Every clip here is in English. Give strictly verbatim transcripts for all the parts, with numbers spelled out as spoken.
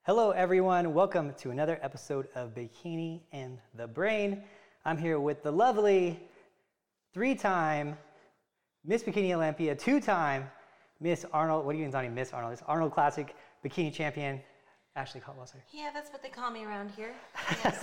Hello everyone, welcome to another episode of Bikini and the Brain. I'm here with the lovely three-time Miss Bikini Olympia, two-time Miss Arnold, what do you mean, Donnie, Miss Arnold? It's Arnold Classic Bikini Champion, Ashley Caldwell-Sir. Yeah, that's what they call me around here. Yes.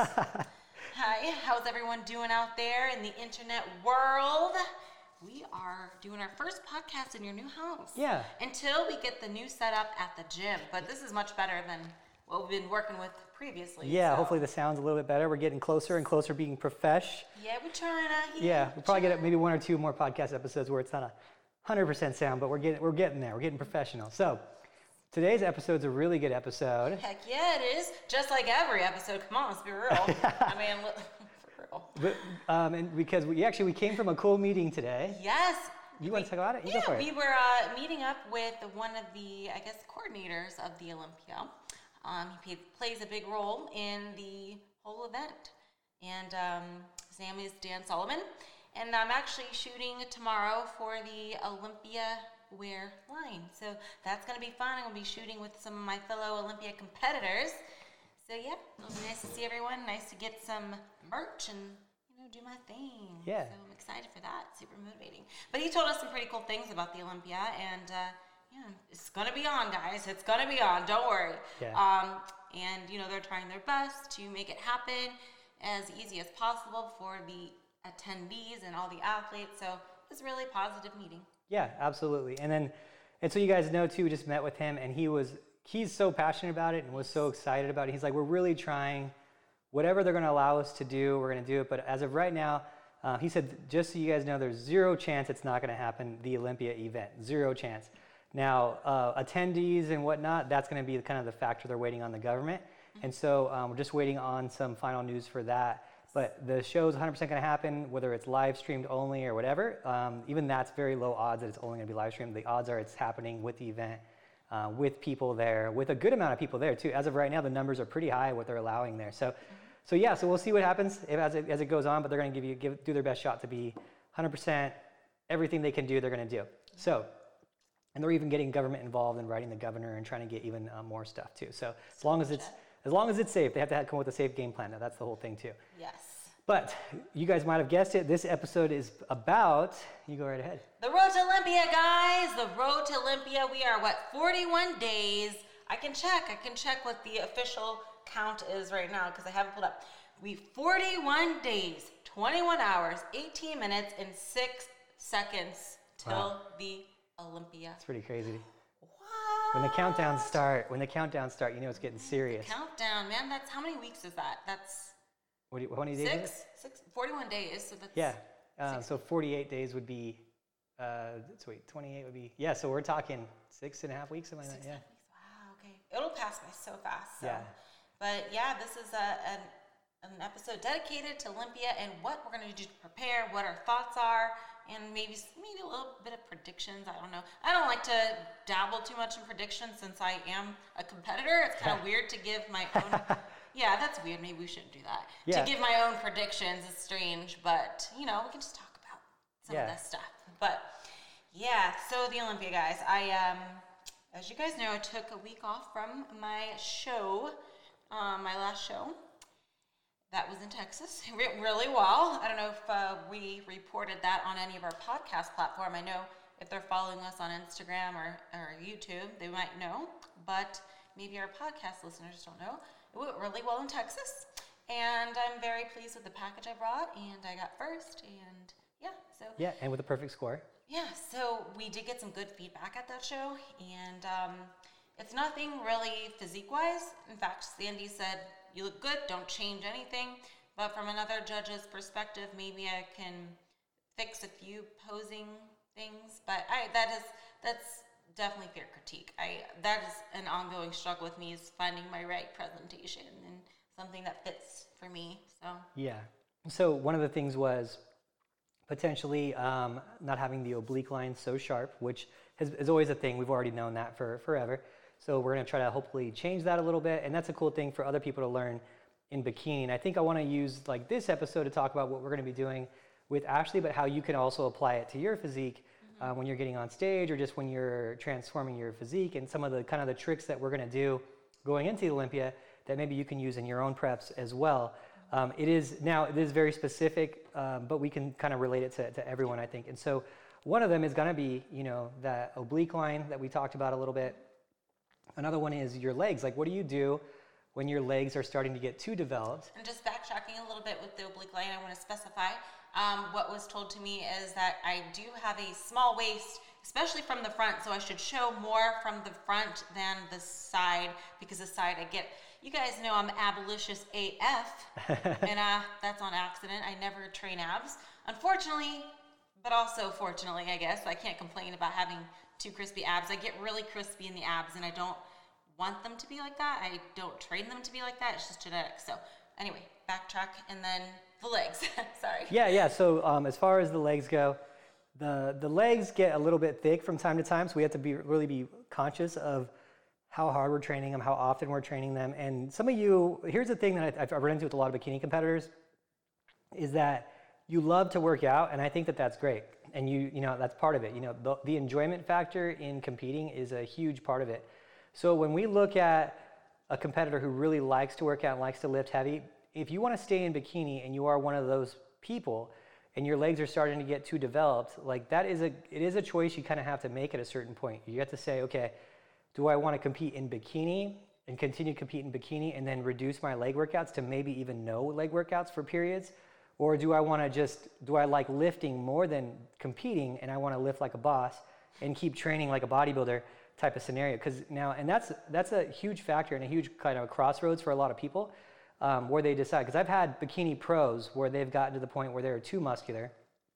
Hi, how's everyone doing out there in the internet world? We are doing our first podcast in your new house. Yeah. Until we get the new setup at the gym, but this is much better than what we've been working with previously. Yeah, so. Hopefully the sound's a little bit better. We're getting closer and closer being profesh. Yeah, we're trying to. Yeah, yeah we'll probably get maybe one or two more podcast episodes where it's not a one hundred percent sound, but we're getting we're getting there. We're getting professional. So today's episode's a really good episode. Heck yeah, it is. Just like every episode. Come on, let's be real. I mean, for real. But, um, and because we actually we came from a cool meeting today. Yes. You want to talk about it? You yeah, go for it. we were uh, meeting up with one of the, I guess, coordinators of the Olympia. Um, he plays a big role in the whole event. And um, his name is Dan Solomon. And I'm actually shooting tomorrow for the Olympia wear line. So that's going to be fun. I'm going to be shooting with some of my fellow Olympia competitors. So yeah, it'll be nice to see everyone. Nice to get some merch and, you know, do my thing. Yeah. So I'm excited for that. Super motivating. But he told us some pretty cool things about the Olympia. And, uh, yeah, it's going to be on, guys. It's going to be on. Don't worry. Yeah. Um, and, you know, they're trying their best to make it happen as easy as possible for the attendees and all the athletes. So it was a really positive meeting. Yeah, absolutely. And then, and so you guys know too, we just met with him and he was, he's so passionate about it and was so excited about it. He's like, we're really trying whatever they're going to allow us to do, we're going to do it. But as of right now, uh, he said, just so you guys know, there's zero chance it's not going to happen, the Olympia event, zero chance. Now, uh, attendees and whatnot, that's going to be kind of the factor they're waiting on the government. Mm-hmm. And so um, we're just waiting on some final news for that. But the show's one hundred percent going to happen, whether it's live streamed only or whatever. Um, even that's very low odds that it's only going to be live streamed. The odds are it's happening with the event, uh, with people there, with a good amount of people there too. As of right now, the numbers are pretty high what they're allowing there. So, mm-hmm. so yeah, so we'll see what happens if, as, it, as it goes on. But they're going to give you give, do their best shot to be one hundred percent everything they can do. They're going to do. Mm-hmm. So. And they're even getting government involved in writing the governor and trying to get even uh, more stuff too. So as long as it's as long as it's safe, they have to have, come up with a safe game plan. Now that's the whole thing too. Yes. But you guys might have guessed it. This episode is about. You go right ahead. The road to Olympia, guys. The road to Olympia. We are what forty-one days. I can check. I can check what the official count is right now because I haven't pulled up. We forty-one days, twenty-one hours, eighteen minutes, and six seconds till wow. the Olympia. That's pretty crazy. What? When the countdowns start, when the countdowns start, you know it's getting serious. The countdown, man. That's how many weeks is that? That's what, do you, how many days? Six, is it? six, forty-one days. So that's yeah. Uh, so forty-eight days would be. Uh, so wait, twenty-eight would be. Yeah. So we're talking six and a half weeks, something like that. Yeah. Weeks. Wow. Okay. It'll pass by so fast. So. Yeah. But yeah, this is a an, an episode dedicated to Olympia and what we're going to do to prepare, what our thoughts are. And maybe maybe a little bit of predictions. I don't know. I don't like to dabble too much in predictions since I am a competitor. It's kind of weird to give my own. Yeah, that's weird. Maybe we shouldn't do that. Yeah. To give my own predictions is strange, but you know we can just talk about some yeah. of this stuff. But yeah, so the Olympia guys. I um, as you guys know, I took a week off from my show, um, my last show. That was in Texas. It went really well. I don't know if uh, we reported that on any of our podcast platform. I know if they're following us on Instagram or, or YouTube, they might know. But maybe our podcast listeners don't know. It went really well in Texas. And I'm very pleased with the package I brought. And I got first. And yeah, so. Yeah, and with a perfect score. Yeah, so we did get some good feedback at that show. And um, it's nothing really physique-wise. In fact, Sandy said, you look good, don't change anything. But from another judge's perspective, maybe I can fix a few posing things. But I that is that's definitely fair critique. I that is an ongoing struggle with me is finding my right presentation and something that fits for me. So yeah. So one of the things was potentially um, not having the oblique line so sharp, which has, is always a thing. We've already known that for forever. So we're going to try to hopefully change that a little bit. And that's a cool thing for other people to learn in bikini. And I think I want to use like this episode to talk about what we're going to be doing with Ashley, but how you can also apply it to your physique mm-hmm. uh, when you're getting on stage or just when you're transforming your physique and some of the kind of the tricks that we're going to do going into the Olympia that maybe you can use in your own preps as well. Um, it is now it is very specific, um, but we can kind of relate it to, to everyone, I think. And so one of them is going to be, you know, that oblique line that we talked about a little bit. Another one is your legs. Like, what do you do when your legs are starting to get too developed? And just backtracking a little bit with the oblique line, I want to specify um, what was told to me is that I do have a small waist, especially from the front, so I should show more from the front than the side, because the side I get, you guys know I'm abolitious A F, and uh, that's on accident. I never train abs, unfortunately, but also fortunately, I guess. I can't complain about having too crispy abs. I get really crispy in the abs, and I don't want them to be like that. I don't train them to be like that. It's just genetics. So anyway, backtrack, and then the legs. Sorry. Yeah, yeah. So um, as far as the legs go, the the legs get a little bit thick from time to time, so we have to be really be conscious of how hard we're training them, how often we're training them. And some of you, here's the thing that I've run into with a lot of bikini competitors, is that you love to work out, and I think that that's great. And you, you know, that's part of it. You know, the, the enjoyment factor in competing is a huge part of it. So when we look at a competitor who really likes to work out and likes to lift heavy, if you want to stay in bikini and you are one of those people, and your legs are starting to get too developed, like that is a, it is a choice you kind of have to make at a certain point. You have to say, okay, do I want to compete in bikini and continue to compete in bikini and then reduce my leg workouts to maybe even no leg workouts for periods? Or do I want to just, do I like lifting more than competing and I want to lift like a boss and keep training like a bodybuilder type of scenario? Because now, and that's that's a huge factor and a huge kind of crossroads for a lot of people um, where they decide. Because I've had bikini pros where they've gotten to the point where they're too muscular.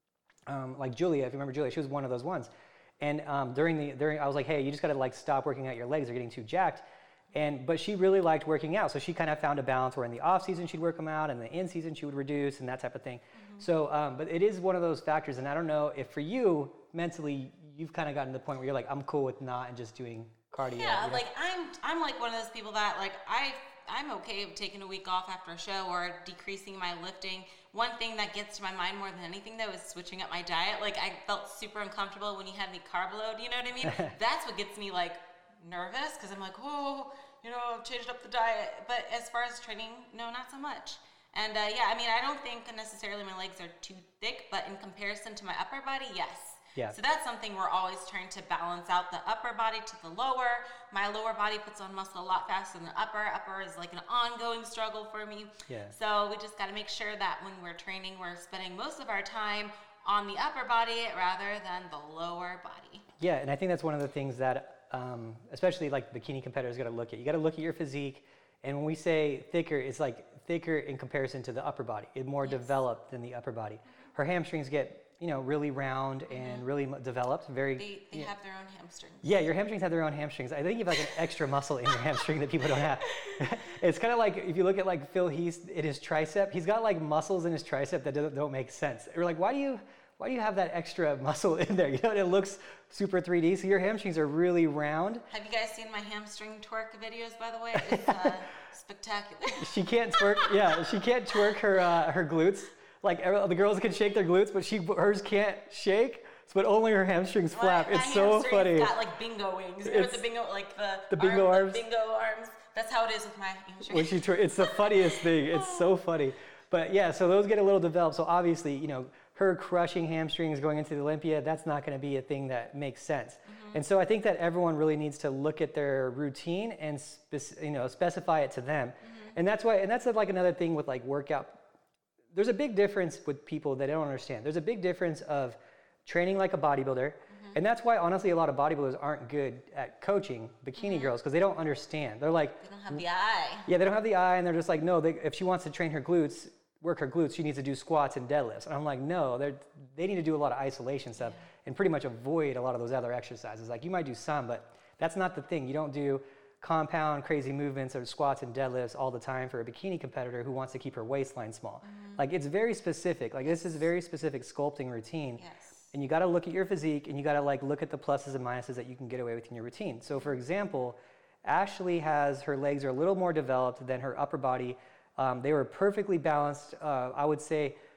Um, like Julia, if you remember Julia, she was one of those ones. And um, during the, during, I was like, hey, you just got to like stop working out your legs, they're getting too jacked. And, but she really liked working out. So she kind of found a balance where in the off season she'd work them out and the in season she would reduce and that type of thing. Mm-hmm. So, um, but it is one of those factors. And I don't know if for you mentally, you've kind of gotten to the point where you're like, I'm cool with not and just doing cardio. Yeah. You know? Like I'm, I'm like one of those people that like, I, I'm okay with taking a week off after a show or decreasing my lifting. One thing that gets to my mind more than anything though is switching up my diet. Like I felt super uncomfortable when you had me carb load, you know what I mean? That's what gets me like nervous because I'm like, oh, you know, I've changed up the diet. But as far as training, no, not so much. And uh, yeah, I mean, I don't think necessarily my legs are too thick, but in comparison to my upper body, yes. Yeah. So that's something we're always trying to balance out, the upper body to the lower. My lower body puts on muscle a lot faster than the upper. Upper is like an ongoing struggle for me. Yeah. So we just got to make sure that when we're training, we're spending most of our time on the upper body rather than the lower body. Yeah, and I think that's one of the things that, um, especially like bikini competitors got to look at. You got to look at your physique, and when we say thicker, it's like thicker in comparison to the upper body. It's more yes. developed than the upper body. Mm-hmm. Her hamstrings get, you know, really round mm-hmm. and really developed. Very. They, they you know, have their own hamstrings. Yeah, your hamstrings have their own hamstrings. I think you have like an extra muscle in your hamstring that people don't have. It's kind of like if you look at like Phil Heath in his tricep, he's got like muscles in his tricep that don't, don't make sense. We're like, why do you? Why do you have that extra muscle in there? You know, and it looks super three D. So your hamstrings are really round. Have you guys seen my hamstring twerk videos, by the way? It's uh, spectacular. She can't twerk. Yeah, she can't twerk her uh, her glutes. Like the girls can shake their glutes, but she hers can't shake. But only her hamstrings well, flap. It's so funny. Got like bingo wings. You know the bingo, like the the bingo arm, arms. The bingo arms. That's how it is with my hamstrings. When she twer- it's the funniest thing. It's so funny. But yeah, so those get a little developed. So obviously, you know, her crushing hamstrings going into the Olympia, that's not going to be a thing that makes sense. Mm-hmm. And so I think that everyone really needs to look at their routine and spe- you know specify it to them. Mm-hmm. And that's why, and that's like another thing with like workout. There's a big difference with people that don't understand. There's a big difference of training like a bodybuilder. Mm-hmm. And that's why honestly a lot of bodybuilders aren't good at coaching bikini mm-hmm. girls because they don't understand. They're like, they don't have the eye. Yeah, they don't have the eye, and they're just like, no, they, if she wants to train her glutes, work her glutes, she needs to do squats and deadlifts. And I'm like, no, they they need to do a lot of isolation stuff yeah. and pretty much avoid a lot of those other exercises. Like you might do some, but that's not the thing. You don't do compound crazy movements or squats and deadlifts all the time for a bikini competitor who wants to keep her waistline small. Mm-hmm. Like it's very specific. Like this is a very specific sculpting routine. Yes. And you got to look at your physique and you got to like look at the pluses and minuses that you can get away with in your routine. So for example, Ashley has her legs are a little more developed than her upper body. Um, they were perfectly balanced. Uh, I would say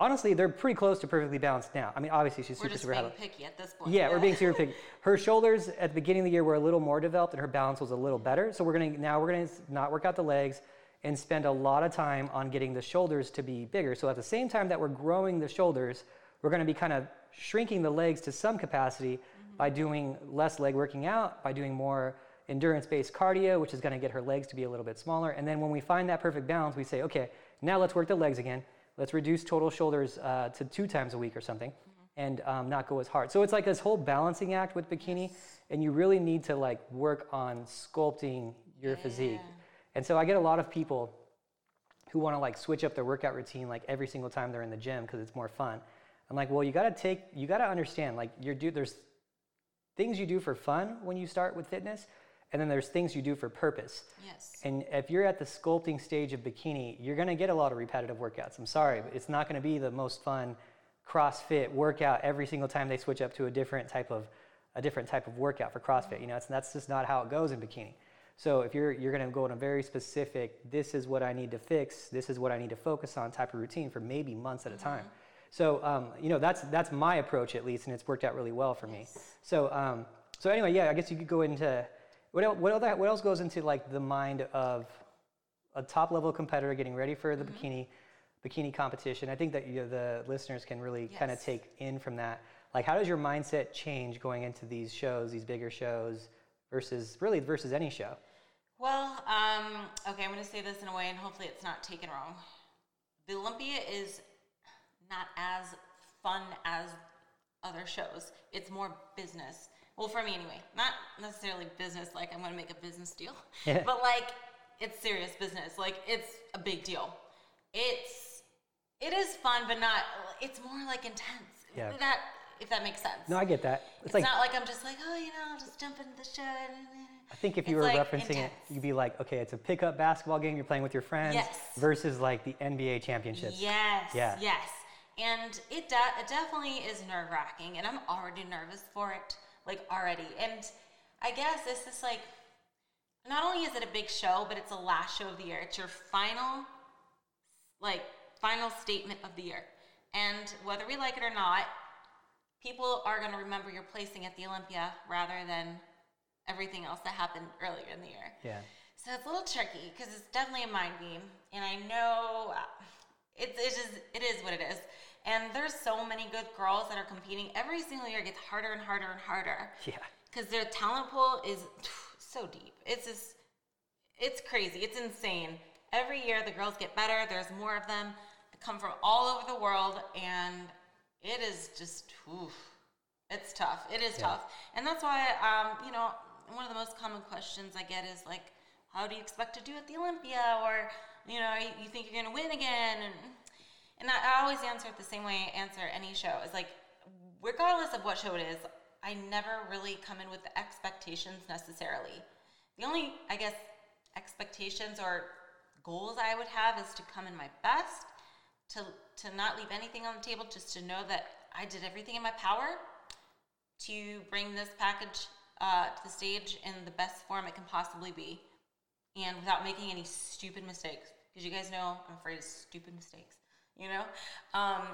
honestly, they're pretty close to perfectly balanced now. I mean, obviously she's We're super, just super being heavy. picky at this point. Yeah, we're being super picky. Her shoulders at the beginning of the year were a little more developed and her balance was a little better. So we're gonna, now we're gonna not work out the legs and spend a lot of time on getting the shoulders to be bigger. So at the same time that we're growing the shoulders, we're gonna be kind of shrinking the legs to some capacity mm-hmm. by doing less leg working out, by doing more endurance-based cardio, which is gonna get her legs to be a little bit smaller. And then when we find that perfect balance, we say, okay, now let's work the legs again. Let's reduce total shoulders uh, to two times a week or something mm-hmm. and um, not go as hard. So it's like this whole balancing act with bikini yes. and you really need to like work on sculpting your yeah. physique. And so I get a lot of people who want to like switch up their workout routine like every single time they're in the gym because it's more fun. I'm like, well, you got to take, you got to understand like you're do, there's things you do for fun when you start with fitness. And then there's things you do for purpose. Yes. And if you're at the sculpting stage of bikini, you're gonna get a lot of repetitive workouts. I'm sorry, but it's not gonna be the most fun CrossFit workout every single time they switch up to a different type of a different type of workout for CrossFit. You know, it's, that's just not how it goes in bikini. So if you're you're gonna go in a very specific, this is what I need to fix, this is what I need to focus on type of routine for maybe months at a time. Mm-hmm. So um, you know, that's that's my approach at least, and it's worked out really well for me. Yes. So um, so anyway, yeah, I guess you could go into. What else, what, else, what else goes into like the mind of a top level competitor getting ready for the mm-hmm. bikini bikini competition? I think that you know, the listeners can really yes. kind of take in from that. Like, how does your mindset change going into these shows, these bigger shows, versus really versus any show? Well, um, okay, I'm going to say this in a way, and hopefully it's not taken wrong. The Olympia is not as fun as other shows. It's more business. Well, for me anyway, not necessarily business, like I'm going to make a business deal, yeah. but like it's serious business. Like it's a big deal. It's, it is fun, but not, it's more like intense. Yeah. That, if that makes sense. No, I get that. It's, it's like, not like I'm just like, oh, you know, I'll just jump into the show. I think if you it's were like referencing intense. it, you'd be like, okay, it's a pickup basketball game you're playing with your friends yes. versus like the N B A championships. Yes, yeah. yes. And it, de- it definitely is nerve-wracking, and I'm already nervous for it. Like already. And I guess it's just like, not only is it a big show, but it's the last show of the year. It's your final, like, final statement of the year. And whether we like it or not, people are going to remember your placing at the Olympia rather than everything else that happened earlier in the year. Yeah. So it's a little tricky because it's definitely a mind game. And I know it's, it's just, it is what it is. And there's so many good girls that are competing. Every single year it gets harder and harder and harder. Yeah. Because their talent pool is so deep. It's just, it's crazy. It's insane. Every year the girls get better. There's more of them that come from all over the world. And it is just, oof, it's tough. It is yeah. tough. And that's why, um, you know, one of the most common questions I get is like, how do you expect to do at the Olympia? Or, you know, you, you think you're going to win again? And And I, I always answer it the same way I answer any show. It's like, regardless of what show it is, I never really come in with the expectations necessarily. The only, I guess, expectations or goals I would have is to come in my best, to to not leave anything on the table, just to know that I did everything in my power to bring this package uh, to the stage in the best form it can possibly be, and without making any stupid mistakes. Because you guys know I'm afraid of stupid mistakes. You know? Um,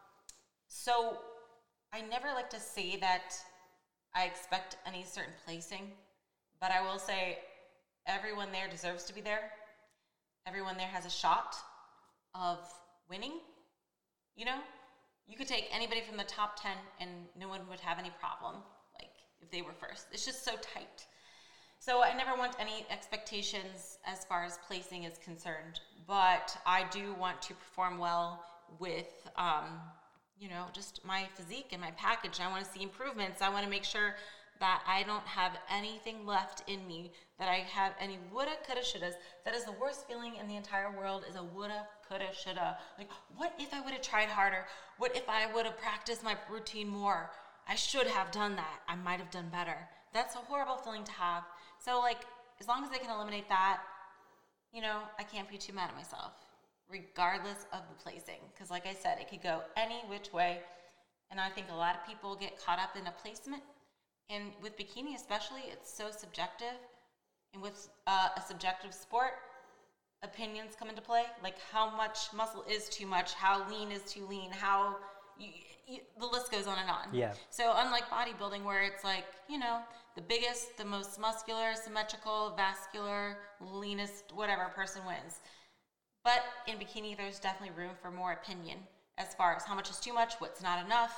so I never like to say that I expect any certain placing, but I will say everyone there deserves to be there. Everyone there has a shot of winning. You know? You could take anybody from the top ten and no one would have any problem, like, if they were first. It's just so tight. So I never want any expectations as far as placing is concerned, but I do want to perform well with, um, you know, just my physique and my package. I want to see improvements. I want to make sure that I don't have anything left in me, that I have any woulda, coulda, shouldas. That is the worst feeling in the entire world, is a woulda, coulda, shoulda. Like, what if I would have tried harder? What if I would have practiced my routine more? I should have done that. I might have done better. That's a horrible feeling to have. So, like, as long as I can eliminate that, you know, I can't be too mad at myself, regardless of the placing. Because, like I said, it could go any which way. And I think a lot of people get caught up in a placement. And with bikini especially, it's so subjective. And with uh, a subjective sport, opinions come into play, like how much muscle is too much, how lean is too lean, how you, you, the list goes on and on. Yeah. So unlike bodybuilding, where it's like, you know, the biggest, the most muscular, symmetrical, vascular, leanest, whatever person wins. But in bikini, there's definitely room for more opinion as far as how much is too much, what's not enough.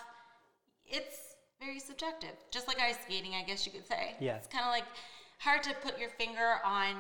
It's very subjective, just like ice skating, I guess you could say. Yeah. It's kind of like hard to put your finger on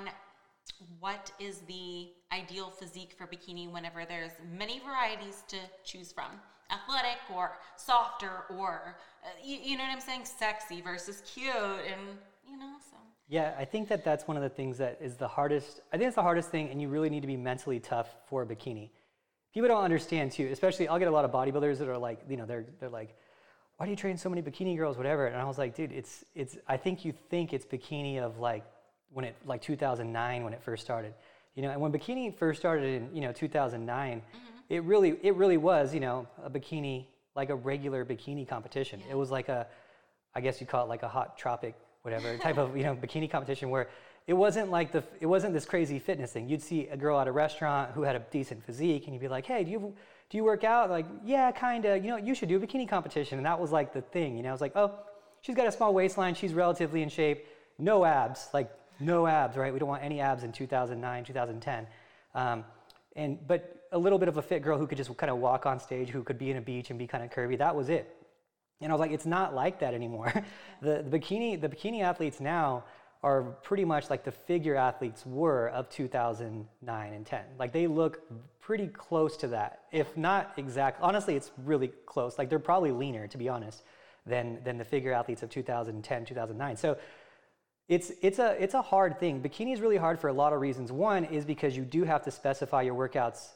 what is the ideal physique for bikini whenever there's many varieties to choose from. Athletic or softer or, uh, you, you know what I'm saying? Sexy versus cute and, you know, so. Yeah, I think that that's one of the things that is the hardest. I think it's the hardest thing, and you really need to be mentally tough for a bikini. People don't understand too, especially I'll get a lot of bodybuilders that are like, you know, they're they're like, why do you train so many bikini girls, whatever? And I was like, dude, it's it's. I think you think it's bikini of like when it like two thousand nine when it first started, you know. And when bikini first started in you know two thousand nine, mm-hmm. it really it really was you know a bikini like a regular bikini competition. Yeah. It was like a, I guess you call it like a hot tropic whatever type of you know bikini competition where it wasn't like the it wasn't this crazy fitness thing. You'd see a girl at a restaurant who had a decent physique, and you'd be like, hey, do you do you work out? Like, yeah, kinda. You know, you should do a bikini competition, and that was like the thing. You know, I was like, oh, she's got a small waistline, she's relatively in shape, no abs, like no abs, right? We don't want any abs in two thousand nine, two thousand ten, um, and but a little bit of a fit girl who could just kind of walk on stage, who could be in a beach and be kind of curvy. That was it. And I was like, it's not like that anymore. the, the bikini the bikini athletes now are pretty much like the figure athletes were of two thousand nine and ten. Like they look pretty close to that, if not exact. Honestly, it's really close. Like they're probably leaner, to be honest, than than the figure athletes of two thousand ten, two thousand nine. So it's it's a it's a hard thing. Bikini is really hard for a lot of reasons. One is because you do have to specify your workouts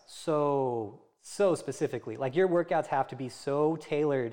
so so specifically. Like your workouts have to be so tailored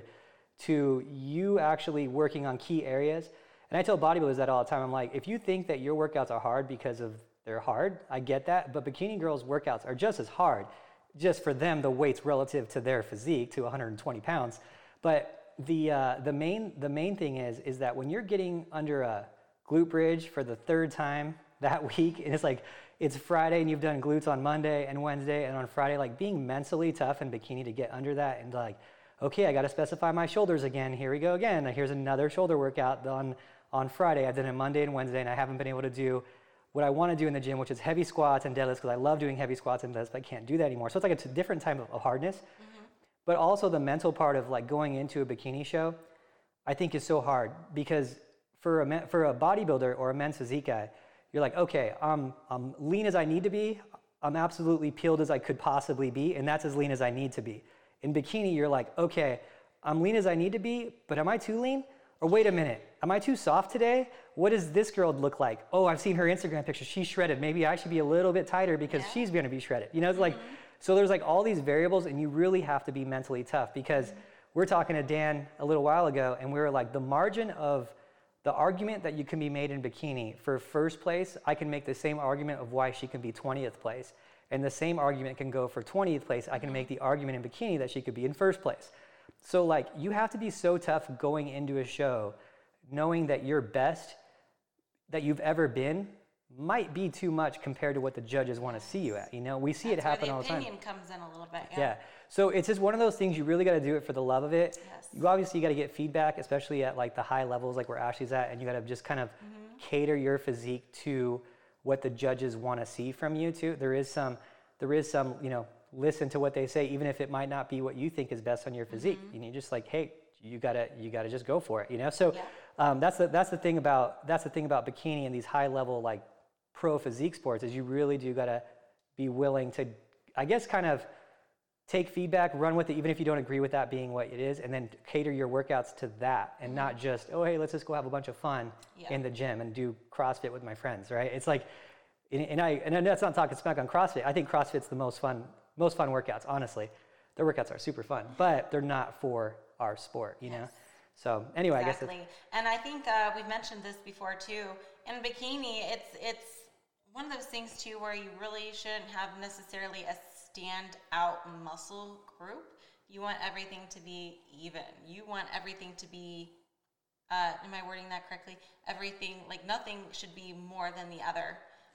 to you actually working on key areas. And I tell bodybuilders that all the time. I'm like, if you think that your workouts are hard because of they're hard, I get that. But bikini girls' workouts are just as hard. Just for them, the weights relative to their physique, to one hundred twenty pounds. But the uh, the main the main thing is is that when you're getting under a glute bridge for the third time that week, and it's like it's Friday and you've done glutes on Monday and Wednesday, and on Friday, like being mentally tough in bikini to get under that and like, okay, I got to specify my shoulders again. Here we go again. Here's another shoulder workout on on Friday. I've done it Monday and Wednesday, and I haven't been able to do what I want to do in the gym, which is heavy squats and deadlifts, because I love doing heavy squats and deadlifts, but I can't do that anymore. So it's like a different type of, of hardness. Mm-hmm. But also the mental part of like going into a bikini show, I think is so hard, because for a for a bodybuilder or a men's physique guy, you're like, okay, I'm I'm lean as I need to be. I'm absolutely peeled as I could possibly be, and that's as lean as I need to be. In bikini, you're like, okay, I'm lean as I need to be, but am I too lean? Or wait a minute, am I too soft today? What does this girl look like? Oh, I've seen her Instagram picture. She's shredded. Maybe I should be a little bit tighter because yeah. she's going to be shredded. You know, it's mm-hmm. like, so there's like all these variables, and you really have to be mentally tough, because mm-hmm. we're talking to Dan a little while ago, and we were like, the margin of the argument that you can be made in bikini for first place, I can make the same argument of why she can be twentieth place. And the same argument can go for twentieth place. I can make the argument in bikini that she could be in first place. So like, you have to be so tough going into a show, knowing that your best that you've ever been might be too much compared to what the judges want to see you at. You know, we see That's it happen where all the time. the opinion comes in a little bit. Yeah. yeah. So it's just one of those things, you really got to do it for the love of it. Yes. You obviously got to get feedback, especially at like the high levels, like where Ashley's at, and you got to just kind of mm-hmm. cater your physique to what the judges want to see from you too. There is some, there is some, you know, listen to what they say, even if it might not be what you think is best on your physique. Mm-hmm. And you just like, hey, you gotta, you gotta just go for it, you know. So yeah. um, that's the that's the thing about that's the thing about bikini and these high level like pro physique sports, is you really do gotta be willing to, I guess, kind of take feedback, run with it, even if you don't agree with that being what it is, and then cater your workouts to that, and mm-hmm. not just, oh hey, let's just go have a bunch of fun yeah. in the gym and do CrossFit with my friends, right? It's like, and, and I and that's not talking smack on CrossFit. I think CrossFit's the most fun. Most fun workouts, honestly. Their workouts are super fun, but they're not for our sport, you yes. know? So anyway, exactly. I guess it's... And I think uh, we've mentioned this before too. In bikini, it's it's one of those things too where you really shouldn't have necessarily a standout muscle group. You want everything to be even. You want everything to be, uh, am I wording that correctly? Everything, like nothing should be more than the other.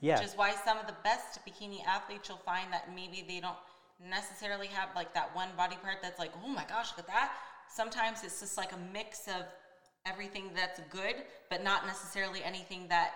Yeah. Which is why some of the best bikini athletes, you'll find that maybe they don't necessarily have like that one body part that's like, oh my gosh, look at that. Sometimes it's just like a mix of everything that's good, but not necessarily anything that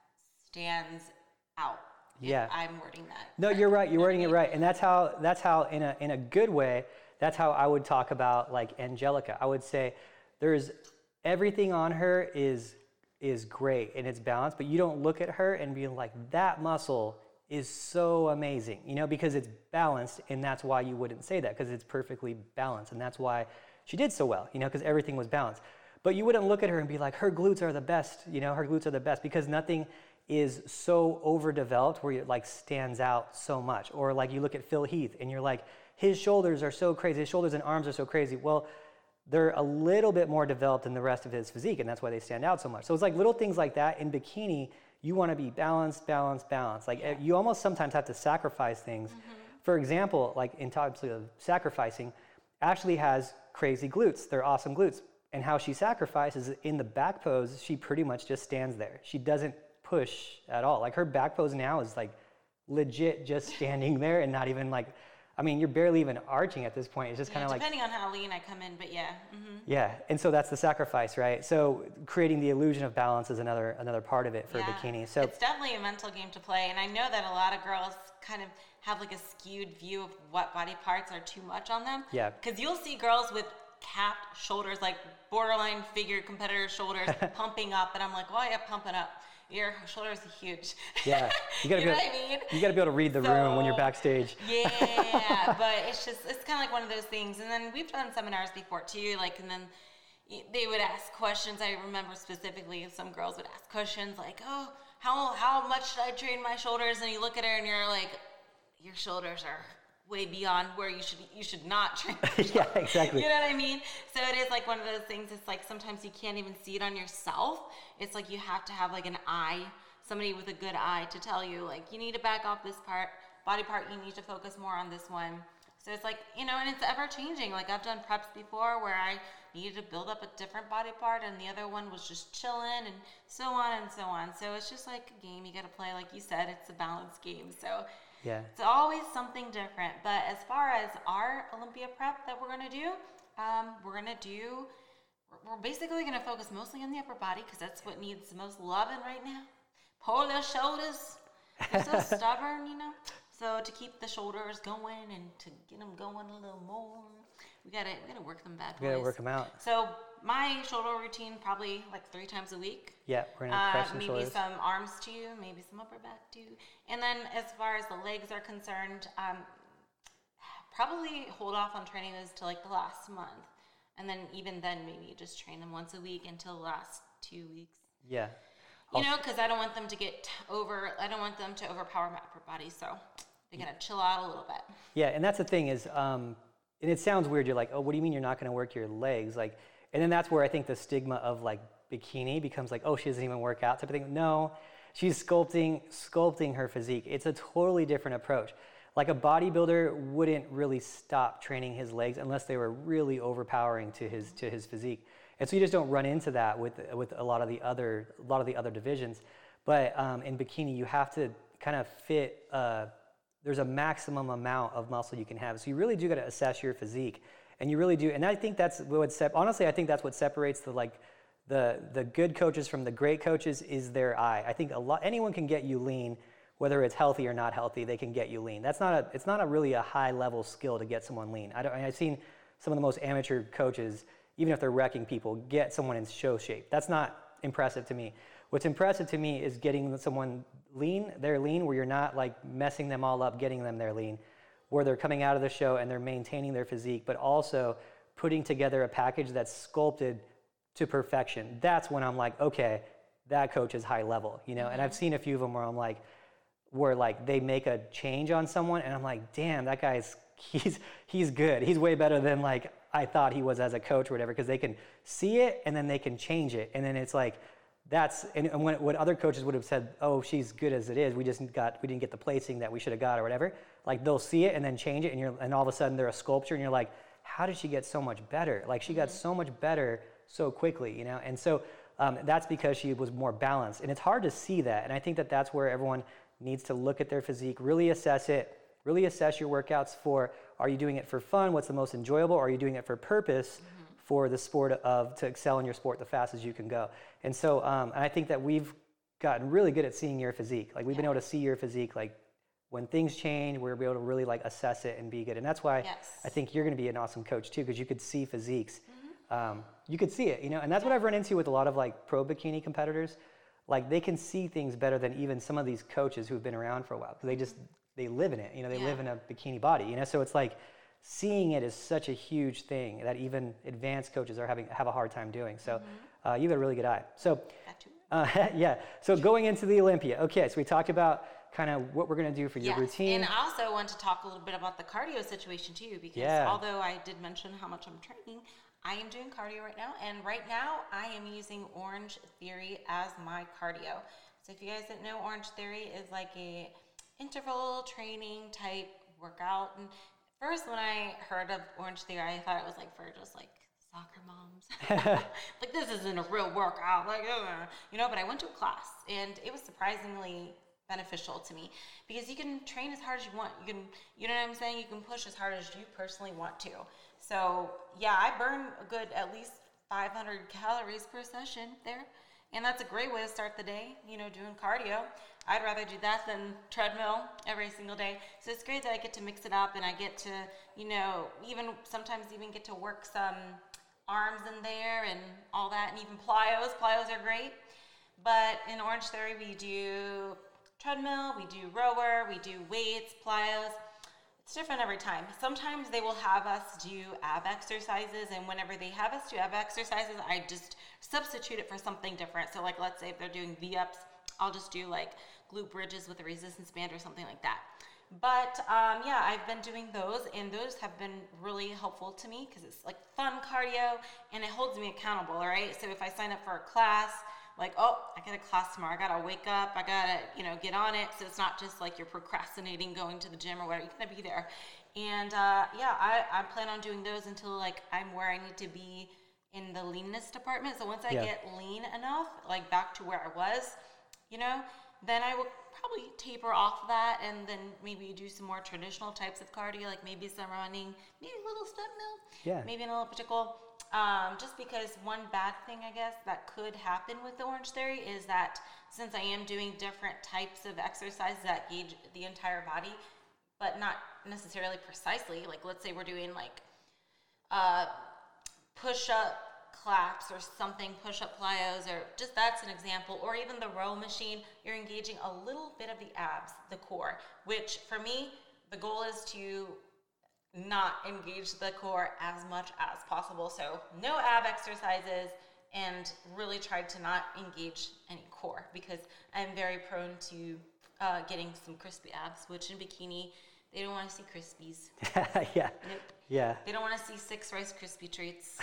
stands out. Yeah. I'm wording that. No, you're right. You're wording it right. And that's how, that's how in a, in a good way, that's how I would talk about like Angelica. I would say there's everything on her is, is great and it's balanced, but you don't look at her and be like, that muscle is so amazing, you know, because it's balanced, and that's why you wouldn't say that, because it's perfectly balanced, and that's why she did so well, you know, because everything was balanced. But you wouldn't look at her and be like, her glutes are the best, you know, her glutes are the best, because nothing is so overdeveloped where it like stands out so much. Or like you look at Phil Heath and you're like, his shoulders are so crazy, his shoulders and arms are so crazy. Well, they're a little bit more developed than the rest of his physique, and that's why they stand out so much. So it's like little things like that. In bikini, you want to be balanced, balanced, balanced. Like Yeah. you almost sometimes have to sacrifice things. Mm-hmm. For example, like in terms of sacrificing, Ashley has crazy glutes. They're awesome glutes. And how she sacrifices in the back pose, she pretty much just stands there. She doesn't push at all. Like her back pose now is like legit just standing there and not even like, I mean, you're barely even arching at this point. It's just Yeah, kind of like, depending on how lean I come in, but yeah. Mm-hmm. yeah. And so that's the sacrifice, right? So creating the illusion of balance is another another part of it for Yeah. a bikini. So it's definitely a mental game to play, and I know that a lot of girls kind of have like a skewed view of what body parts are too much on them. Yeah. Because you'll see girls with capped shoulders, like borderline figure competitor shoulders, pumping up, and I'm like, why are you pumping up? Your shoulders are huge. yeah, you gotta you be know able, what I mean? you gotta be able to read the So, room when you're backstage. Yeah, but it's just, it's kind of like one of those things. And then we've done seminars before too, like, and then they would ask questions. I remember specifically some girls would ask questions like, oh, how, how much should I train my shoulders? And you look at her and you're like, your shoulders are way beyond where you should you should not train. Yeah, exactly. You know what I mean? So it is like one of those things. It's like sometimes you can't even see it on yourself. It's like you have to have like an eye, somebody with a good eye to tell you like you need to back off this part, body part. You need to focus more on this one. So it's like, you know, and it's ever changing. Like I've done preps before where I needed to build up a different body part and the other one was just chilling and so on and so on. So it's just like a game you got to play. Like you said, it's a balance game. So Yeah. it's always something different. But as far as our Olympia prep that we're going to do, um, we're going to do, we're basically going to focus mostly on the upper body because that's what needs the most loving right now. Pull their shoulders. They're so stubborn, you know. So to keep the shoulders going and to get them going a little more, we gotta we gotta work them bad boys. We gotta work them out. So my shoulder routine probably like three times a week. Yeah, we're gonna Uh, crush some maybe shoulders. some arms too, maybe some upper back too. And then as far as the legs are concerned, um, probably hold off on training those to like the last month. And then even then maybe just train them once a week until the last two weeks. Yeah. You know, because I don't want them to get over, I don't want them to overpower my upper body. So they gotta chill out a little bit. Yeah, and that's the thing is, um, and it sounds weird. You're like, oh, what do you mean you're not going to work your legs? Like, and then that's where I think the stigma of like bikini becomes like, oh, she doesn't even work out type of thing. No, she's sculpting, sculpting her physique. It's a totally different approach. Like a bodybuilder wouldn't really stop training his legs unless they were really overpowering to his to his physique. And so you just don't run into that with with a lot of the other a lot of the other divisions. But um, in bikini, you have to kind of fit. Uh, there's a maximum amount of muscle you can have. So you really do got to assess your physique, and you really do. And I think that's what sep- honestly, I think that's what separates the like the the good coaches from the great coaches is their eye. I think a lot anyone can get you lean, whether it's healthy or not healthy. They can get you lean. That's not a it's not a really a high level skill to get someone lean. I don't, I've seen some of the most amateur coaches, even if they're wrecking people, get someone in show shape. That's not impressive to me. What's impressive to me is getting someone lean, they're lean, where you're not like messing them all up, getting them there lean, where they're coming out of the show and they're maintaining their physique, but also putting together a package that's sculpted to perfection. That's when I'm like, okay, that coach is high level, you know? And I've seen a few of them where I'm like, where like they make a change on someone and I'm like, damn, that guy's, he's, he's good. He's way better than like I thought he was as a coach or whatever, because they can see it and then they can change it. And then it's like, that's, and when, what other coaches would have said, oh, she's good as it is, we just got, we didn't get the placing that we should have got or whatever. Like they'll see it and then change it and you're, and all of a sudden they're a sculpture and you're like, how did she get so much better? Like she got so much better so quickly, you know? And so um, that's because she was more balanced, and it's hard to see that. And I think that that's where everyone needs to look at their physique, really assess it, really assess your workouts for, are you doing it for fun? What's the most enjoyable? Or are you doing it for purpose mm-hmm. for the sport of, to excel in your sport the fastest you can go? And so, um, and I think that we've gotten really good at seeing your physique. Like we've yeah. been able to see your physique, like when things change, we're able to really like assess it and be good. And that's why yes. I think you're going to be an awesome coach too, because you could see physiques. Mm-hmm. Um, you could see it, you know, and that's yeah. what I've run into with a lot of like pro bikini competitors. Like they can see things better than even some of these coaches who've been around for a while, because they just, they live in it, you know, they yeah. live in a bikini body, you know, so it's like seeing it is such a huge thing that even advanced coaches are having, have a hard time doing. So mm-hmm. uh, you've got a really good eye. So uh, yeah, so going into the Olympia. Okay, so we talked about kind of what we're going to do for your yes. routine. And I also want to talk a little bit about the cardio situation too, because yeah. although I did mention how much I'm training, I am doing cardio right now, and right now I am using Orange Theory as my cardio. So if you guys didn't know, Orange Theory is like a interval training type workout. And first when I heard of Orange Theory, I thought it was like for just like soccer moms. Like this isn't a real workout, like uh, you know. But I went to a class, and it was surprisingly beneficial to me, because you can train as hard as you want. You can, you know what I'm saying? You can push as hard as you personally want to. So yeah, I burn a good at least five hundred calories per session there. And that's a great way to start the day, you know, doing cardio. I'd rather do that than treadmill every single day. So it's great that I get to mix it up, and I get to, you know, even sometimes even get to work some arms in there and all that, and even plyos. Plyos are great. But in Orange Theory, we do treadmill, we do rower, we do weights, plyos. It's different every time. Sometimes they will have us do ab exercises, and whenever they have us do ab exercises, I just substitute it for something different. So like, let's say if they're doing V-ups, I'll just do like glute bridges with a resistance band or something like that. But um, yeah, I've been doing those, and those have been really helpful to me because it's like fun cardio, and it holds me accountable, all right? So if I sign up for a class, like, oh, I got a class tomorrow, I gotta wake up, I gotta, you know, get on it. So it's not just like you're procrastinating going to the gym or whatever, you're gonna be there. And uh, yeah, I, I plan on doing those until like I'm where I need to be in the leanness department. So once I yeah. get lean enough, like back to where I was, you know, then I will probably taper off that, and then maybe do some more traditional types of cardio, like maybe some running, maybe a little step mill, yeah. maybe an elliptical. Um, just because one bad thing, I guess, that could happen with the Orange Theory is that since I am doing different types of exercises that gauge the entire body, but not necessarily precisely, like let's say we're doing like uh, push-up claps or something, push-up plyos, or just that's an example, or even the row machine, you're engaging a little bit of the abs, the core, which for me, the goal is to not engage the core as much as possible. So no ab exercises, and really tried to not engage any core, because I'm very prone to uh, getting some crispy abs, which in bikini, they don't want to see crispies. yeah. Nope. Yeah. They don't want to see six Rice Krispie treats.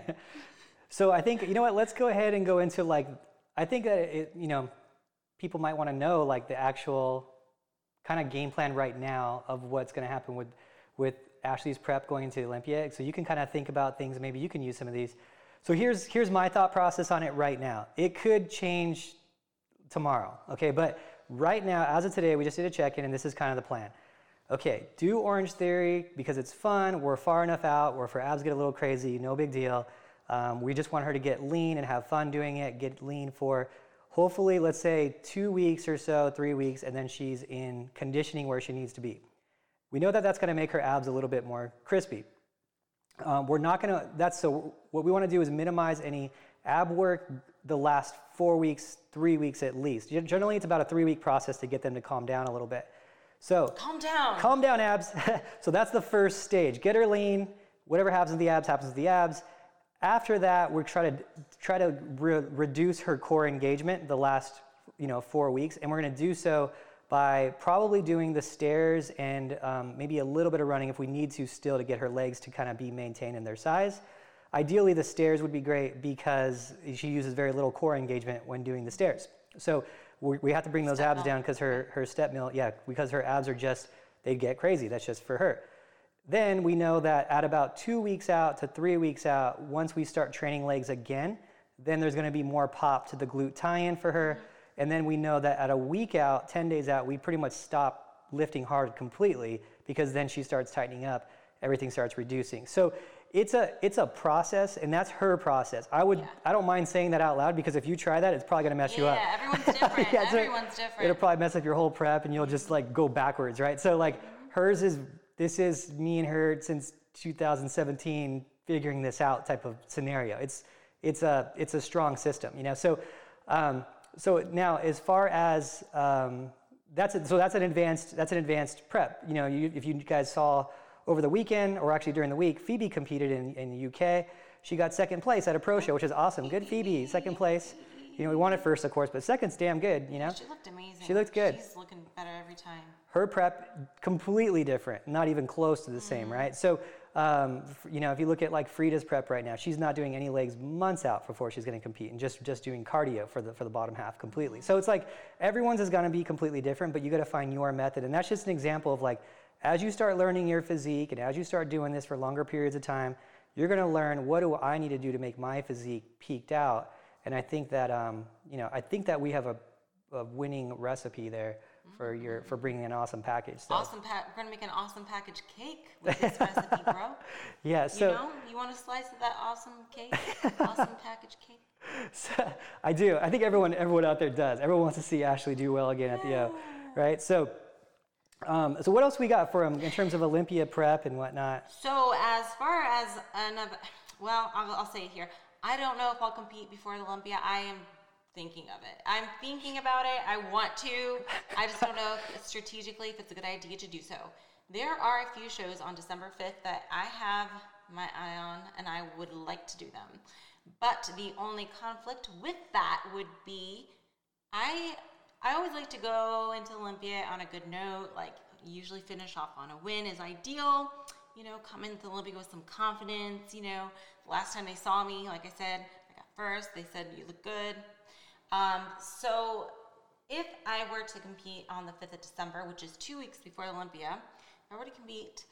So I think, you know what, let's go ahead and go into like, I think that, it, you know, people might want to know like the actual kind of game plan right now of what's going to happen with, with Ashley's prep going into Olympia. So you can kind of think about things, maybe you can use some of these. So here's, here's my thought process on it right now. It could change tomorrow, okay? But right now, as of today, we just did a check-in, and this is kind of the plan. Okay, do Orange Theory because it's fun, we're far enough out where if her abs get a little crazy, no big deal. Um, we just want her to get lean and have fun doing it, get lean for hopefully, let's say, two weeks or so, three weeks, and then she's in conditioning where she needs to be. We know that that's going to make her abs a little bit more crispy. Um, we're not going to, that's so, what we want to do is minimize any ab work the last four weeks, three weeks at least. Generally, it's about a three-week process to get them to calm down a little bit. So, calm down. Calm down, abs. So that's the first stage. Get her lean. Whatever happens with the abs happens with the abs. After that, we're trying to try to re- reduce her core engagement the last, you know, four weeks, and we're going to do so by probably doing the stairs and um, maybe a little bit of running if we need to still to get her legs to kind of be maintained in their size. Ideally, the stairs would be great because she uses very little core engagement when doing the stairs. So we, we have to bring those step abs mill. down because her, her step mill, yeah, because her abs are just, they get crazy. That's just for her. Then we know that at about two weeks out to three weeks out, once we start training legs again, then there's going to be more pop to the glute tie-in for her. And then we know that at a week out, ten days out, we pretty much stop lifting hard completely, because then she starts tightening up, everything starts reducing. So it's a it's a process, and that's her process. I would yeah. I don't mind saying that out loud, because if you try that, it's probably gonna mess yeah, you up. Yeah, everyone's different. yeah, everyone's so different. It'll probably mess up your whole prep, and you'll just like go backwards, right? So like mm-hmm. hers is this is me and her since two thousand seventeen figuring this out type of scenario. It's it's a it's a strong system, you know. So um, so now as far as um, that's a, so that's an advanced that's an advanced prep. You know, you, if you guys saw over the weekend, or actually during the week, Phoebe competed in, in the U K. She got second place at a pro show, which is awesome. Good Phoebe, second place. You know, we wanted first, of course, but second's damn good, you know? She looked amazing. She looked good. She's looking better every time. Her prep, completely different, not even close to the mm-hmm. same, right? So, um, you know, if you look at like Frida's prep right now, she's not doing any legs months out before she's going to compete, and just, just doing cardio for the, for the bottom half completely. So it's like everyone's is going to be completely different, but you got to find your method. And that's just an example of like, as you start learning your physique, and as you start doing this for longer periods of time, you're going to learn, what do I need to do to make my physique peaked out? And I think that, um, you know, I think that we have a, a winning recipe there for your for bringing an awesome package. So. Awesome pa- We're gonna make an awesome package cake with this recipe, bro. Yeah. So you know, you want a slice of that awesome cake, awesome package cake. So, I do. I think everyone everyone out there does. Everyone wants to see Ashley do well again at the O, right? So. Um, so what else we got for him in terms of Olympia prep and whatnot? So as far as another, well, I'll, I'll say it here. I don't know if I'll compete before the Olympia. I am thinking of it. I'm thinking about it. I want to. I just don't know if strategically if it's a good idea to do so. There are a few shows on December fifth that I have my eye on, and I would like to do them. But the only conflict with that would be I I always like to go into Olympia on a good note, like usually finish off on a win is ideal. You know, come into Olympia with some confidence. You know, the last time they saw me, like I said, I got first. They said, you look good. Um, so if I were to compete on the fifth of December, which is two weeks before Olympia, if I were to compete,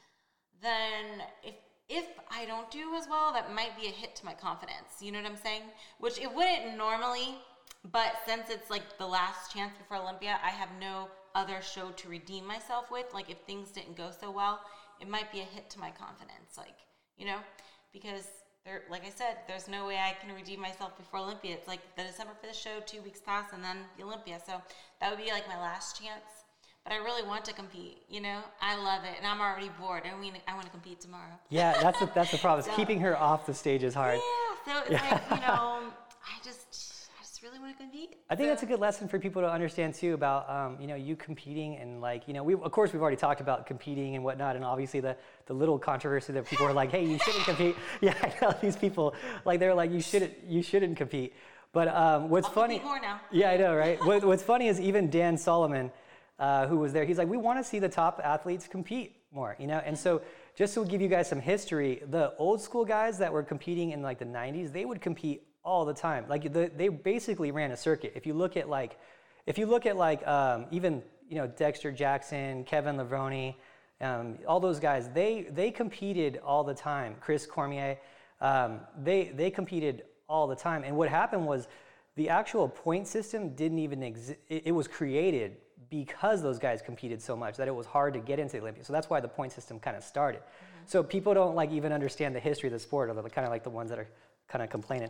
then if if I don't do as well, that might be a hit to my confidence. You know what I'm saying? Which it wouldn't normally, but since it's like the last chance before Olympia, I have no other show to redeem myself with. Like if things didn't go so well, it might be a hit to my confidence. Like, you know, because there, like I said, there's no way I can redeem myself before Olympia. It's like the December fifth show, two weeks pass, and then the Olympia. So that would be like my last chance. But I really want to compete, you know? I love it, and I'm already bored. I mean, I want to compete tomorrow. Yeah, that's the, that's the problem. So, keeping her off the stage is hard. Yeah, so it's yeah. like, you know, I just, I just really want to compete. I think so. that's a good lesson for people to understand, too, about, um, you know, you competing and, like, you know, we of course, we've already talked about competing and whatnot, and obviously the, the little controversy that people are like, hey, you shouldn't compete. Yeah, I know these people, like, they're like, you shouldn't, you shouldn't compete. But um, what's I'll funny... compete more now. Yeah, I know, right? what, what's funny is even Dan Solomon, Uh, who was there, he's like, we want to see the top athletes compete more, you know? And so just to give you guys some history, the old school guys that were competing in like the nineties, they would compete all the time. Like the, they basically ran a circuit. If you look at like, if you look at like um, even, you know, Dexter Jackson, Kevin Levrone, um, all those guys, they they competed all the time. Chris Cormier, um, they they competed all the time. And what happened was the actual point system didn't even exist. It, it was created because those guys competed so much that it was hard to get into the Olympia. So that's why the point system kind of started. Mm-hmm. So people don't like even understand the history of the sport, or they're kind of like the ones that are kind of complaining.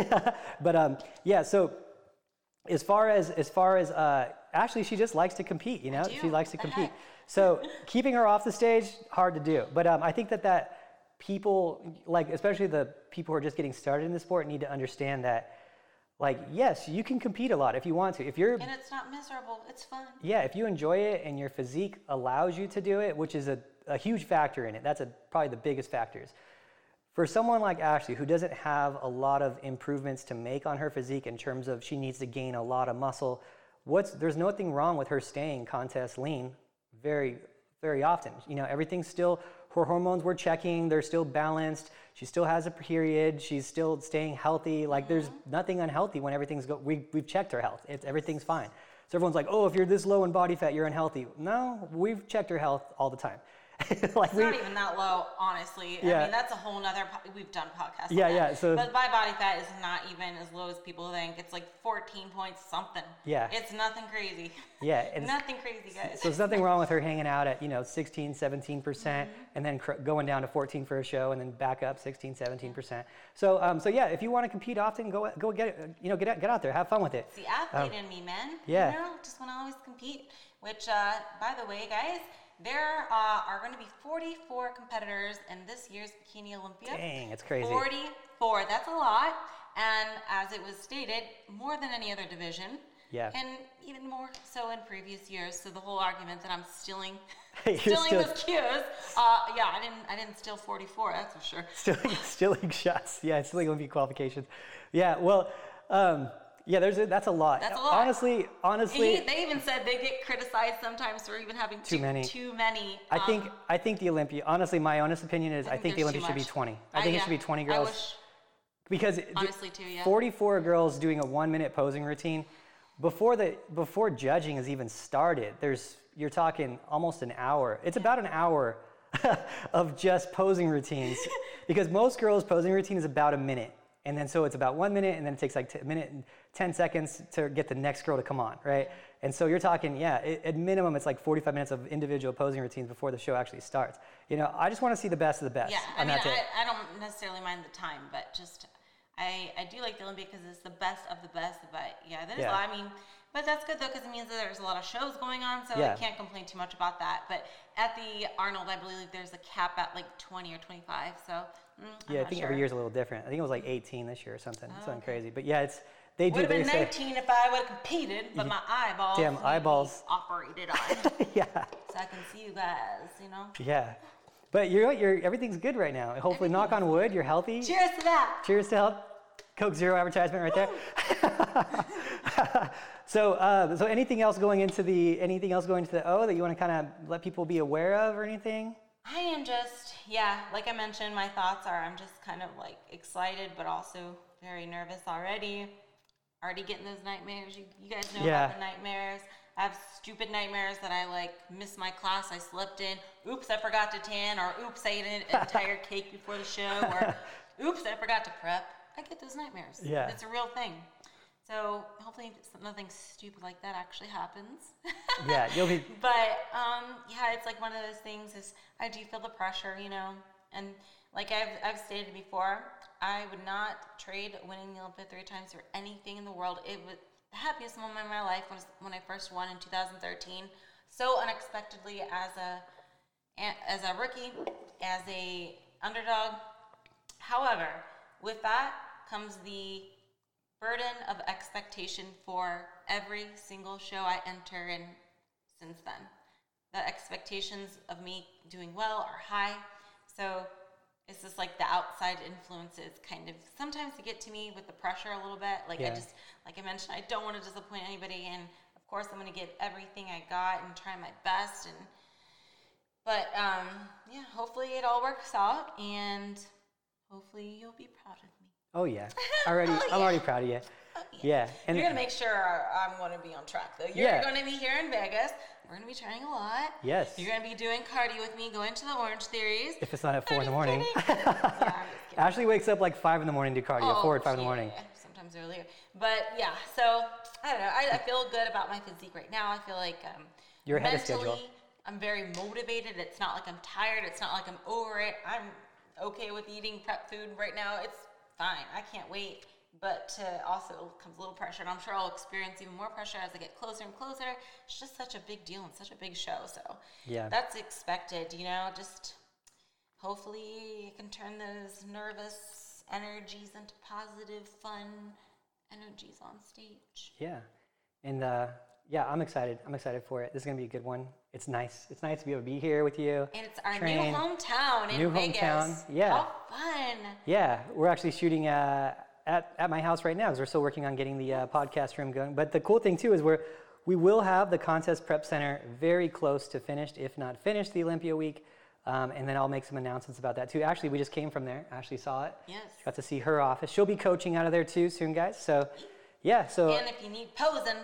But um, yeah, so as far as as far as uh, Ashley, she just likes to compete. You know, she likes to compete. So keeping her off the stage, hard to do. But um, I think that that people, like especially the people who are just getting started in the sport, need to understand that. Like, yes, you can compete a lot if you want to. If you're And it's not miserable. It's fun. Yeah, if you enjoy it and your physique allows you to do it, which is a, a huge factor in it. That's a, probably the biggest factors. For someone like Ashley, who doesn't have a lot of improvements to make on her physique in terms of she needs to gain a lot of muscle, what's there's nothing wrong with her staying contest lean very, very often. You know, everything's still, her hormones we're checking, they're still balanced. She still has a period. She's still staying healthy. Like mm-hmm. there's nothing unhealthy when everything's go. We we've checked her health. It's, everything's fine. So everyone's like, oh, if you're this low in body fat, you're unhealthy. No, we've checked her health all the time. like it's we, not even that low, honestly. Yeah. I mean, that's a whole nother, po- we've done podcasts Yeah, on that. yeah, so- but my body fat is not even as low as people think. It's like fourteen point something. Yeah. It's nothing crazy. Yeah, and nothing crazy, guys. so there's nothing wrong with her hanging out at, you know, sixteen, seventeen percent Mm-hmm. and then cr- going down to fourteen for a show and then back up sixteen, seventeen percent. So, um, so yeah, if you want to compete often, go go get it, you know, get out, get out there, have fun with it. It's the athlete Um, in me, man. yeah. You know, just want to always compete. Which, uh, by the way, guys, there uh, are going to be forty-four competitors in this year's Bikini Olympia. Dang, it's crazy. forty-four, that's a lot. And as it was stated, more than any other division. Yeah. And even more so in previous years. So the whole argument that I'm stealing, You're stealing still- those cues. Uh, yeah, I didn't, I didn't steal forty-four. That's for sure. Stealing, stealing shots. Yeah, stealing Olympic qualifications. Yeah, well, um, yeah, there's a, that's a lot. That's a lot. Honestly, honestly, He, they even said they get criticized sometimes for even having Too too, many. Too many. I think um, I think the Olympia. Honestly, my honest opinion is I think, the there's too Olympia should be much. twenty. I I- think it yeah, should be twenty I girls wish- because it- Honestly, too, yeah. forty-four girls doing a one-minute posing routine before the before judging has even started. There's you're talking almost an hour. It's about an hour of just posing routines because most girls' posing routine is about a minute. And then so it's about one minute, and then it takes like a minute and ten seconds to get the next girl to come on, right? And so you're talking, yeah, it, at minimum, it's like forty-five minutes of individual posing routines before the show actually starts. You know, I just want to see the best of the best. Yeah, I on mean, that day. I, I don't necessarily mind the time, but just I, I do like the Olympia because it's the best of the best. But yeah, there's Yeah. a lot. I mean, but that's good though because it means that there's a lot of shows going on, so Yeah. I can't complain too much about that. But at the Arnold, I believe there's a cap at like twenty or twenty-five. So mm, I'm yeah, I not think sure. every year's a little different. I think it was like eighteen this year or something. Something okay. crazy. But yeah, it's they do. Would have They been say, nineteen if I would have competed, but my eyeballs Damn need to be eyeballs. operated on, yeah, so I can see you guys. You know. yeah. But you're you're everything's good right now. Hopefully, knock on wood, you're healthy. Cheers to that. Cheers to health. Coke Zero advertisement right there. so, uh, so anything else going into the anything else going to the O that you want to kind of let people be aware of or anything? I am just, yeah, like I mentioned, my thoughts are I'm just kind of like excited, but also very nervous already. Already getting those nightmares. You, you guys know Yeah. about the nightmares. I have stupid nightmares that I like miss my class I slept in. Oops, I forgot to tan, or oops, I ate an entire cake before the show, or oops, I forgot to prep. I get those nightmares. Yeah. It's a real thing. So hopefully nothing stupid like that actually happens. Yeah, you'll be. But um, yeah, it's like one of those things is I do feel the pressure, you know, and like I've I've stated before, I would not trade winning the Olympia three times for anything in the world. It was the happiest moment of my life was when I first won in two thousand thirteen, so unexpectedly as a as a rookie, as a underdog. However, with that comes the burden of expectation for every single show I enter in since then. The expectations of me doing well are high, so it's just like the outside influences kind of sometimes to get to me with the pressure a little bit. Like Yeah. I just, like I mentioned, I don't want to disappoint anybody, and of course I'm going to give everything I got and try my best. And but um, yeah, hopefully it all works out, and hopefully you'll be proud of me. Oh yeah, already. Oh, I'm yeah. already proud of you. Oh, Yeah, and You're gonna make sure I'm gonna be on track though. You're Yeah. gonna be here in Vegas. We're gonna be training a lot. Yes. You're gonna be doing cardio with me, going to the Orange Theories. if it's not at four in the I'm morning. just kidding. Yeah, I'm just kidding. Ashley wakes up like five in the morning to do cardio. Oh, four or five in the yeah, morning. sometimes earlier. But yeah, so I don't know. I, I feel good about my physique right now. I feel like um, You're ahead of mentally, schedule. I'm very motivated. It's not like I'm tired. It's not like I'm over it. I'm okay with eating prep food right now. It's fine. I can't wait. But uh, also comes a little pressure, and I'm sure I'll experience even more pressure as I get closer and closer. It's just such a big deal and such a big show, so Yeah. that's expected, you know. Just hopefully I can turn those nervous energies into positive, fun energies on stage. Yeah, and uh, yeah, I'm excited. I'm excited for it. This is gonna be a good one. It's nice. It's nice to be able to be here with you. And it's our train. new hometown in New Vegas. hometown, yeah. How fun! Yeah, we're actually shooting uh, at, at my house right now because we're still working on getting the uh, podcast room going. But the cool thing too is we're, we will have the contest prep center very close to finished, if not finished, the Olympia week. Um, and then I'll make some announcements about that too. Actually, we just came from there. Ashley saw it. Yes. Got to see her office. She'll be coaching out of there too soon, guys. So yeah, so And if you need posing,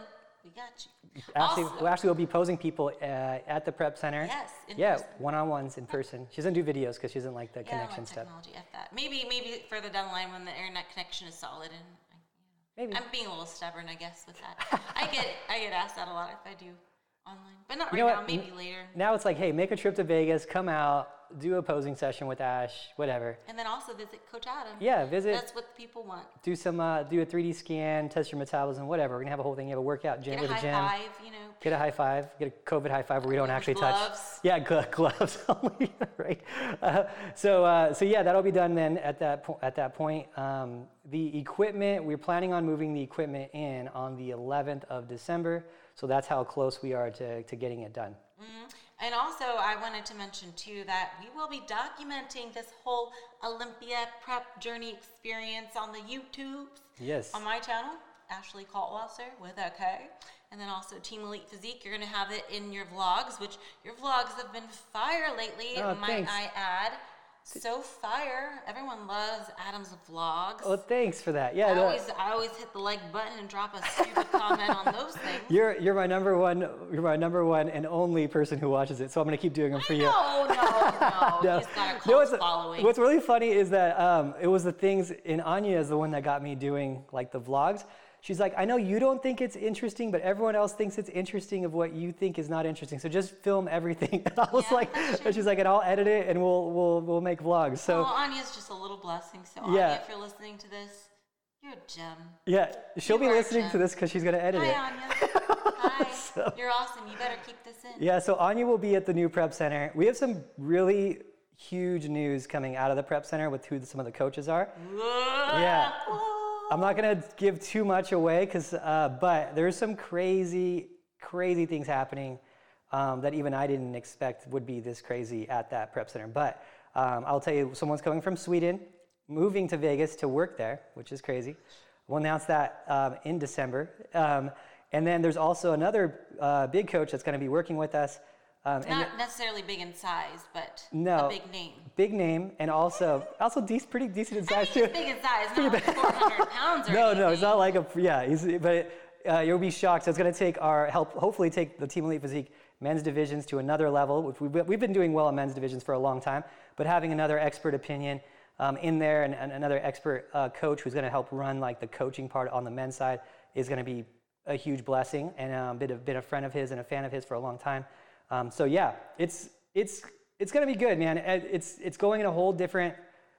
we got you. Ashley, Also, well, Ashley will be posing people uh, at the prep center. Yes, in yeah, person. one-on-ones in person. She doesn't do videos because she doesn't like the yeah, connection I like stuff. technology, F that. Maybe, maybe further down the line when the internet connection is solid and I, Maybe. I'm being a little stubborn, I guess, with that. I get I get asked that a lot if I do online, but not You right know now. what? Maybe later. Now it's like, hey, make a trip to Vegas, come out, do a posing session with Ash, whatever. And then also visit Coach Adam. Yeah, visit. That's what the people want. Do some, uh, do a three D scan, test your metabolism, whatever. We're gonna have a whole thing. You have a workout gym Get a with a high gym. five, you know. Get a high five. Get a COVID high five where we don't With actually gloves. touch. Yeah, gl- gloves only, right? Uh, so, uh, so yeah, that'll be done then at that po- at that point. Um, the equipment, we're planning on moving the equipment in on the eleventh of December. So that's how close we are to, to getting it done. Mm-hmm. And also, I wanted to mention too that we will be documenting this whole Olympia prep journey experience on the YouTubes. Yes. On my channel, Ashley Kaltwasser with a K. And then also Team Elite Physique. You're going to have it in your vlogs, which your vlogs have been fire lately, Oh, might thanks. I add. So fire. Everyone loves Adam's vlogs. Oh, thanks for that. Yeah. I no, always, I always hit the like button and drop a stupid comment on those things. You're you're my number one. You're my number one and only person who watches it. So I'm gonna keep doing them for you. No, no, no. No. He's got a cult No, what's, following. what's really funny is that um, it was the things, and Anya is the one that got me doing like the vlogs. She's like, I know you don't think it's interesting, but everyone else thinks it's interesting of what you think is not interesting. So just film everything. And I was Yeah, like, that's true. and she's like, and I'll edit it and we'll we'll we'll make vlogs. So well, Anya's just a little blessing. So Yeah. Anya, if you're listening to this, you're a gem. yeah, she'll You be are a listening to gem. this because she's gonna edit Hi, it. Anya. Hi. So- You're awesome. You better keep this in. Yeah, so Anya will be at the new prep center. We have some really huge news coming out of the prep center with who some of the coaches are. Yeah. I'm not gonna give too much away, cause, uh, but there's some crazy, crazy things happening um, that even I didn't expect would be this crazy at that prep center. But um, I'll tell you, someone's coming from Sweden, moving to Vegas to work there, which is crazy. We'll announce that um, in December. Um, and then there's also another uh, big coach that's gonna be working with us. Um, and Not necessarily big in size, but No. a big name. big name, and also also de- pretty decent in I size mean, too. he's big in size, not like four hundred pounds or No, anything. no, it's not like a yeah. He's, but uh, you'll be shocked. So it's going to take our help. Hopefully, take the Team Elite Physique men's divisions to another level. Which we've, we've been doing well in men's divisions for a long time, but having another expert opinion um, in there and, and another expert uh, coach who's going to help run like the coaching part on the men's side is going to be a huge blessing. And um, been a, been a friend of his and a fan of his for a long time. Um, so yeah, it's it's it's going to be good, man. And It's it's going in a whole different.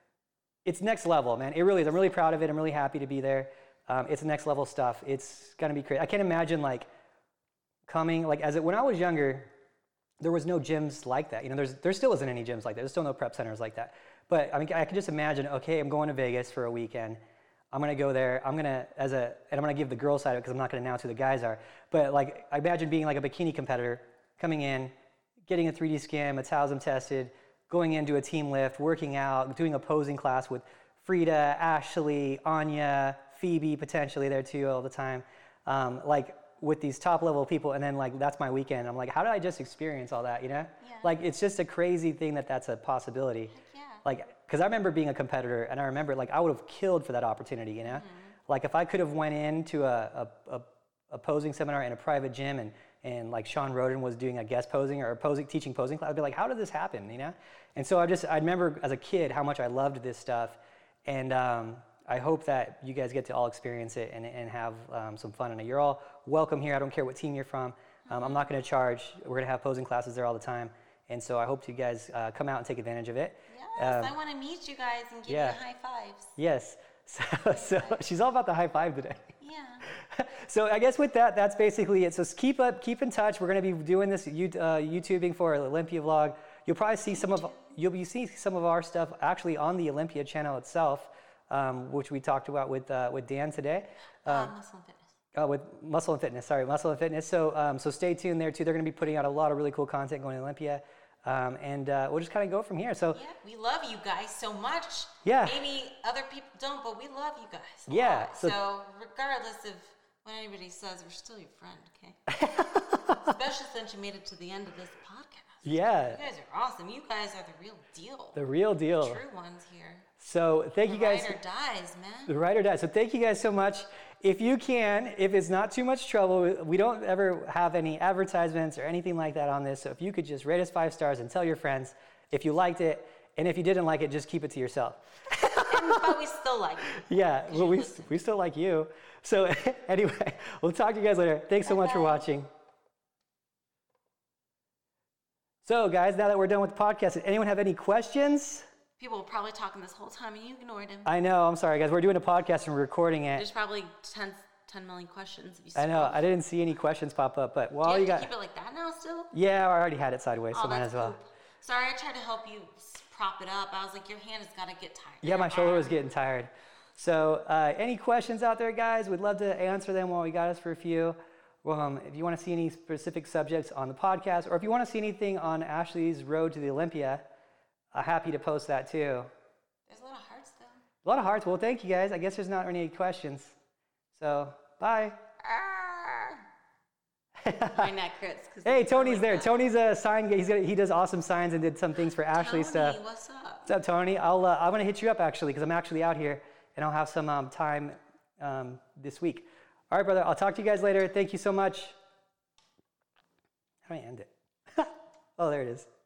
It's next level, man. It really is. I'm really proud of it. I'm really happy to be there. Um, it's next level stuff. It's gonna be crazy. I can't imagine like coming like as it when I was younger, there was no gyms like that. You know, there's there still isn't any gyms like that. There's still no prep centers like that. But I mean, I can just imagine. Okay, I'm going to Vegas for a weekend. I'm gonna go there. I'm gonna as a and I'm gonna give the girl side of it because I'm not gonna announce who the guys are. But like I imagine being like a bikini competitor, coming in, getting a three D scan, metabolism tested, going into a team lift, working out, doing a posing class with Frida, Ashley, Anya, Phoebe potentially there too all the time, um, like with these top level people, and then like that's my weekend. I'm like, how did I just experience all that, you know? Yeah. Like it's just a crazy thing that that's a possibility. Heck yeah. Like, because I remember being a competitor, and I remember like I would have killed for that opportunity, you know? Mm-hmm. Like if I could have went into a, a, a, a posing seminar in a private gym and and like Sean Roden was doing a guest posing or a posing, teaching posing class, I'd be like, how did this happen, you know? And so I just, I remember as a kid how much I loved this stuff, and um, I hope that you guys get to all experience it and, and have um, some fun in it. You're all welcome here. I don't care what team you're from. Um, I'm not gonna charge. We're gonna have posing classes there all the time. And so I hope you guys uh, come out and take advantage of it. Yes, Um, I want to meet you guys and give yeah. you high fives. Yes. So, so she's all about the high five today. Yeah. So I guess with that, that's basically it. So s- keep up, keep in touch. We're going to be doing this you- uh, YouTubing for our Olympia vlog. You'll probably see some of you'll be see some of our stuff actually on the Olympia channel itself, um, which we talked about with uh, with Dan today. Uh, muscle and fitness. Uh, with Muscle and Fitness, sorry, Muscle and Fitness. So um, so stay tuned there too. They're going to be putting out a lot of really cool content going to Olympia, um, and uh, we'll just kind of go from here. So Yeah, we love you guys so much. Yeah. Maybe other people don't, but we love you guys. a Yeah, lot. so- So, regardless of what anybody says, we're still your friend, okay? Especially since you made it to the end of this podcast. Yeah. You guys are awesome. You guys are the real deal. The real deal. True ones here. So thank the you guys. The ride or dies, man. The ride or die. So thank you guys so much. If you can, if it's not too much trouble, we don't ever have any advertisements or anything like that on this. So if you could just rate us five stars and tell your friends if you liked it, and if you didn't like it, just keep it to yourself. and, but we still like you. Yeah, well, we, we still like you. So anyway, we'll talk to you guys later. Thanks so Bye-bye. much for watching. So guys, now that we're done with the podcast, did anyone have any questions? People were probably talking this whole time and you ignored him. I know, I'm sorry guys. We're doing a podcast and we're recording it. There's probably ten, ten million questions. If you I know, I didn't see any questions pop up, but well, Do you, you have got. To keep it like that now still? Yeah, I already had it sideways, oh, so might as well. Cool. Sorry, I tried to help you prop it up. I was like, your hand has got to get tired. Yeah, my shoulder was getting tired. So uh, any questions out there, guys? We'd love to answer them while we got us for a few. Um, if you want to see any specific subjects on the podcast, or if you want to see anything on Ashley's road to the Olympia, I'm happy to post that too. There's a lot of hearts though. A lot of hearts. Well, thank you guys. I guess there's not any questions. So, bye. My neck hurts. Hey, Tony's like there. That. Tony's a sign. He's gonna, he does awesome signs and did some things for Ashley Tony, stuff. what's up? What's up, Tony? I'll uh, I'm gonna hit you up actually because I'm actually out here and I'll have some um, time um, this week. All right, brother. I'll talk to you guys later. Thank you so much. How do I end it? Oh, there it is.